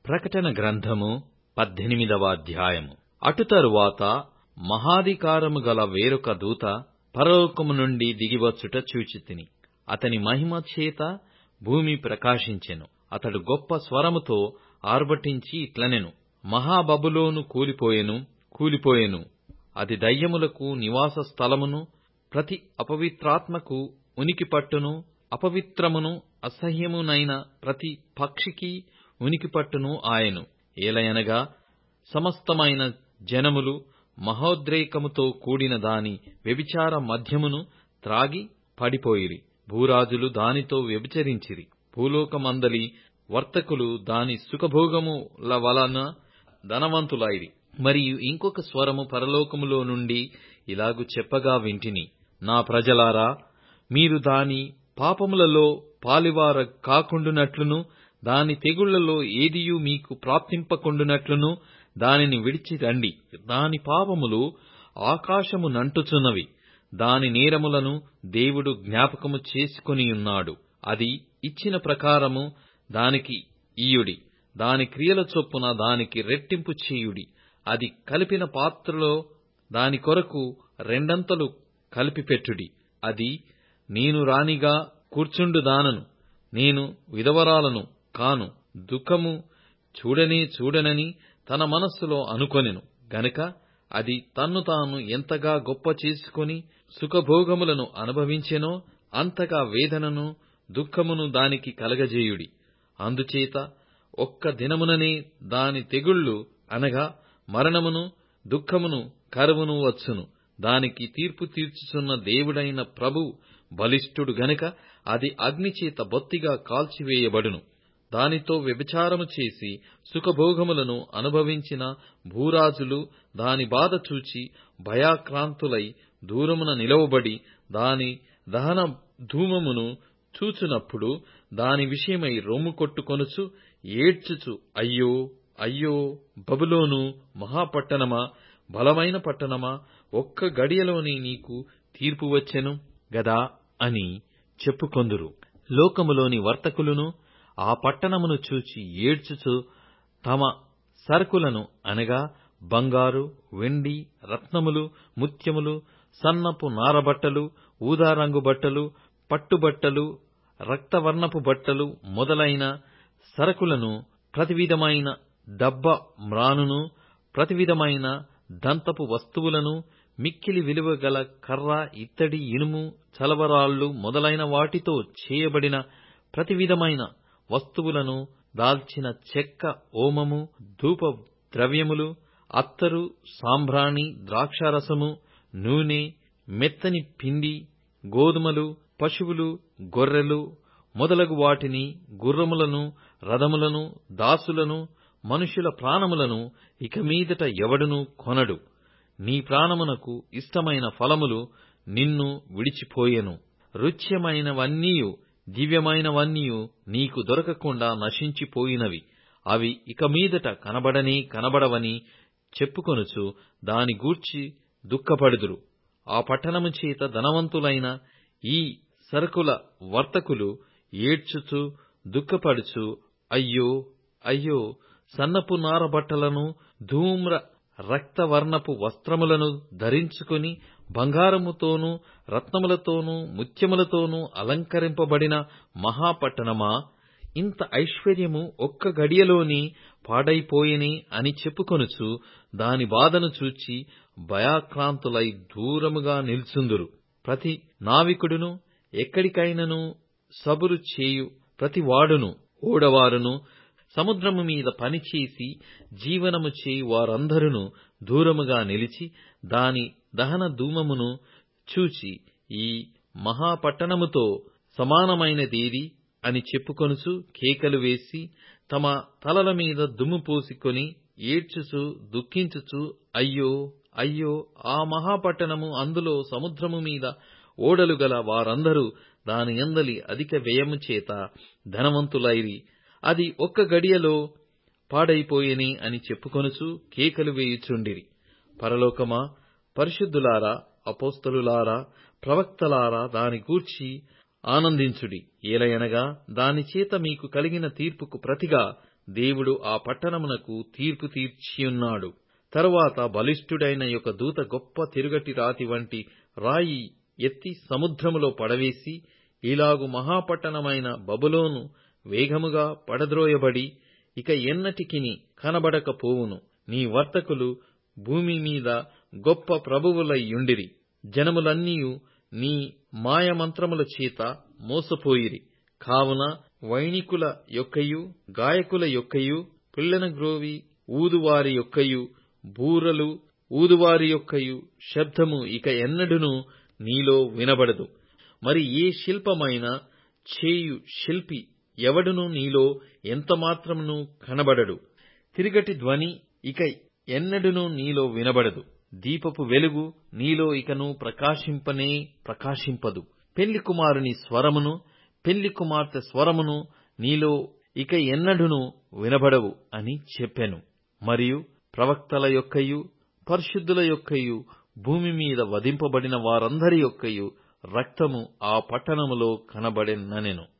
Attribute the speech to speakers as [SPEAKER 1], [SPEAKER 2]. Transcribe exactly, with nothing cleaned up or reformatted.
[SPEAKER 1] ప్రకటన గ్రంథము పద్దెనిమిదవ అధ్యాయము. అటు తరువాత మహాధికారము గల వేరొక దూత పరలోకము నుండి దిగివచ్చుట చూచితిని. అతని మహిమ చేత భూమి ప్రకాశించెను. అతడు గొప్ప స్వరముతో ఆర్భటించి ఇట్లనెను: మహాబబులోను కూలిపోయెను, కూలిపోయెను! అది దయ్యములకు నివాస స్థలమును, ప్రతి అపవిత్రాత్మకు ఉనికిపట్టును, అపవిత్రమును అసహ్యమునైన ప్రతి పక్షికి ఉనికిపట్టును ఆయెను. ఏలయనగా సమస్తమైన జనములు మహోద్రేకముతో కూడిన దాని వ్యభిచార మద్యమును త్రాగి పడిపోయిరి. భూరాజులు దానితో వ్యభిచరించిరి. భూలోకమందలి వర్తకులు దాని సుఖభోగముల వలన ధనవంతులైరి. మరియు ఇంకొక స్వరము పరలోకములో నుండి ఇలాగు చెప్పగా వింటిని: నా ప్రజలారా, మీరు దాని పాపములలో పాలివార కాకుండునట్లును, దాని తెగుళ్లలో ఏదియూ మీకు ప్రాప్తింపకుండునట్లును దానిని విడిచి రండి. దాని పాపములు ఆకాశమునంటుచున్నవి. దాని నేరములను దేవుడు జ్ఞాపకము చేసుకొనియున్నాడు. అది ఇచ్చిన ప్రకారము దానికి ఇయ్యుడి. దాని క్రియల చొప్పున దానికి రెట్టింపు చేయుడి. అది కలిపిన పాత్రలో దాని కొరకు రెండంతలు కలిపిపెట్టుడి. అది, నేను రాణిగా కూర్చుండుదానను, నేను విధవరాలను కాను, దుఃఖము చూడనే చూడనని తన మనస్సులో అనుకొనెను గనుక అది తన్ను తాను ఎంతగా గొప్ప చేసుకొని సుఖభోగములను అనుభవించెనో అంతగా వేదనను దుఃఖమును దానికి కలగజేయుడి. అందుచేత ఒక్క దినముననే దాని తెగుళ్ళు, అనగా మరణమును, దుఃఖమును, కరువును వచ్చును. దానికి తీర్పు తీర్చుచున్న దేవుడైన ప్రభువు బలిష్ఠుడు గనుక అది అగ్నిచేత బొత్తిగా కాల్చివేయబడును. దానితో వ్యభిచారము చేసి సుఖభోగములను అనుభవించిన భూరాజులు దాని బాధ చూచి భయాక్రాంతులై దూరమున నిలవబడి దాని దహన ధూమమును చూచునప్పుడు దాని విషయమై రొమ్ము కొట్టుకొనుచు ఏడ్చుచు, అయ్యో, అయ్యో, బబులోను మహాపట్టణమా, బలమైన పట్టణమా, ఒక్క గడియలోనే నీకు తీర్పు వచ్చెను గదా అని చెప్పుకొందురు. లోకములోని వర్తకులును ఆ పట్టణమును చూచి ఏడ్చుచు తమ సరుకులను, అనగా బంగారు, వెండి, రత్నములు, ముత్యములు, సన్నపు నారబట్టలు, ఊదారంగు బట్టలు, పట్టుబట్టలు, రక్తవర్ణపు బట్టలు మొదలైన సరకులను, ప్రతివిధమైన దబ్బ మ్రానును, ప్రతివిధమైన దంతపు వస్తువులను, మిక్కిలి విలువ గల కర్ర, ఇత్తడి, ఇనుము, చలవరాళ్ళు మొదలైన వాటితో చేయబడిన ప్రతివిధమైన వస్తువులను, దాల్చిన చెక్క, ఓమము, ధూప ద్రవ్యములు, అత్తరు, సాంబ్రాణి, ద్రాక్షారసము, నూనె, మెత్తని పిండి, గోధుమలు, పశువులు, గొర్రెలు మొదలగు వాటిని, గుర్రములను, రథములను, దాసులను, మనుషుల ప్రాణములను ఇక మీదట ఎవడునూ కొనడు. నీ ప్రాణమునకు ఇష్టమైన ఫలములు నిన్ను విడిచిపోయెను. రుచ్యమైనవన్నీయు దివ్యమైనవన్నీయు నీకు దొరకకుండా నశించిపోయినవి. అవి ఇక మీదట కనబడనే కనబడవని చెప్పుకొనుచు దాని గూర్చి దుఃఖపడుదురు. ఆ పట్టణము చేత ధనవంతులైన ఈ సరకుల వర్తకులు ఏడ్చుచు దుఃఖపడుచు, అయ్యో, అయ్యో, సన్నపు నార బట్టలను, ధూమ్ర రక్తవర్ణపు వస్త్రములను ధరించుకుని బంగారముతోనూ రత్నములతోనూ ముత్యములతోనూ అలంకరింపబడిన మహాపట్టణమా, ఇంత ఐశ్వర్యము ఒక్క గడియలోనే పాడైపోయెనే అని చెప్పుకొనుచు దాని బాధను చూచి భయాక్రాంతులై దూరముగా నిల్చుందురు. ప్రతి నావికుడును, ఎక్కడికైనను సబురు చేయు ప్రతివాడును, ఓడవారును, సముద్రము మీద పనిచేసి జీవనము చేయు వారందరును దూరముగా నిలిచి దాని దహన ధూమమును చూచి, ఈ మహాపట్టణముతో సమానమైనదేది అని చెప్పుకొనుచు కేకలు వేసి తమ తలల మీద దుమ్ము పోసుకొని ఏడ్చుచు దుఃఖించుచు, అయ్యో, అయ్యో, ఆ మహాపట్టణము, అందులో సముద్రము మీద ఓడలు గల వారందరూ దాని యందలి అధిక వ్యయము చేత ధనవంతులైరి. అది ఒక్క గడియలో పాడైపోయెనే అని చెప్పుకొనుచు కేకలు వేయుచుండిరి. పరలోకమా, పరిశుద్ధులారా, అపోస్తలులారా, ప్రవక్తలారా, దాని గూర్చి ఆనందించుడి. ఏలయనగా దాని చేత మీకు కలిగిన తీర్పుకు ప్రతిగా దేవుడు ఆ పట్టణమునకు తీర్పు తీర్చియున్నాడు. తరువాత బలిష్ఠుడైన యొక్క దూత గొప్ప తిరుగటి రాతి వంటి రాయి ఎత్తి సముద్రములో పడవేసి, ఇలాగు మహాపట్టణమైన బబులోను వేగముగా పడద్రోయబడి ఇక ఎన్నటికిని కనబడకపోవును. నీ వర్తకులు భూమి మీద గొప్ప ప్రభువులయ్యుండిరి. జనములన్నీయు నీ మాయమంత్రముల చేత మోసపోయిరి. కావున వైణికుల యొక్కయు గాయకుల యొక్కయు పుల్లెనగ్రోవి ఊదువారి యొక్కయు బూరలు ఊదువారి యొక్కయు శబ్దము ఇక ఎన్నడును నీలో వినబడదు. మరి ఏ శిల్పమైన చేయు శిల్పి ఎవడును నీలో ఎంతమాత్రమును కనబడడు. తిరుగటి ధ్వని ఇక ఎన్నడును నీలో వినబడదు. దీపపు వెలుగు నీలో ఇకను ప్రకాశింపనే ప్రకాశింపదు. పెళ్లి కుమారుని స్వరమును పెళ్లి కుమార్తె స్వరమును నీలో ఇక ఎన్నడును వినబడవు అని చెప్పెను. మరియు ప్రవక్తల యొక్కయు పరిశుద్ధుల యొక్కయు భూమి మీద వధింపబడిన వారందరి యొక్కయు రక్తము ఆ పట్టణములో కనబడెననెను.